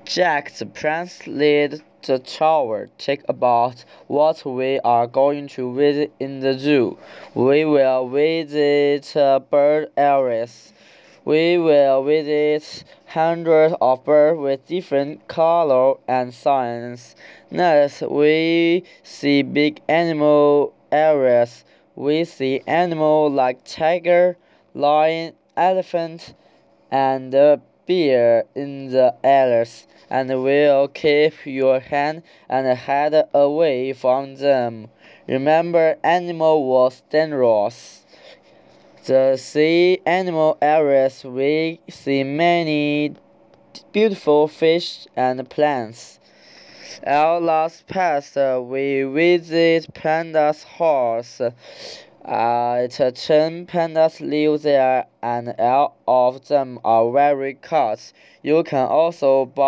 Jack the prince lead the tower. Talk about what we are going to visit in the zoo. We will visit bird areas. We will visit hundreds of birds with different color and signs. Next, we see big animal areas. We see animals like tiger, lion, elephant, and bear in the areas, and will keep your hand and head away from them. Remember, animal was dangerous. The sea animal areas we see many beautiful fish and plants. Our last pass we visit Panda's house. It's 10 pandas live there and all of them are very cute. You can also buy